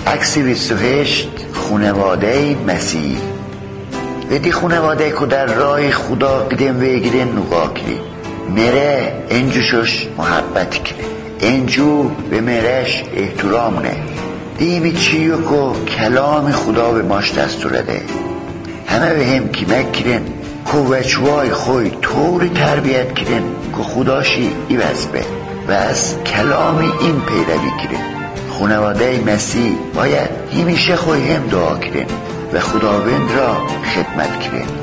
عکس 28 خانواده مسیح و دی خانواده که در راه خدا قدم ویگیرن نگاه کرد مره انجوشش محبت کرد انجو به مرش احترام نه دیمی چیو که کلام خدا به ماش دستور ده همه به هم کمک کرن که وچوای خوی طور تربیت کرن که خداشی ایوز به و از کلام این پیروی کرن خانواده مسیح باید همیشه خوی هم دعا کرن و خداوند را خدمت کرن.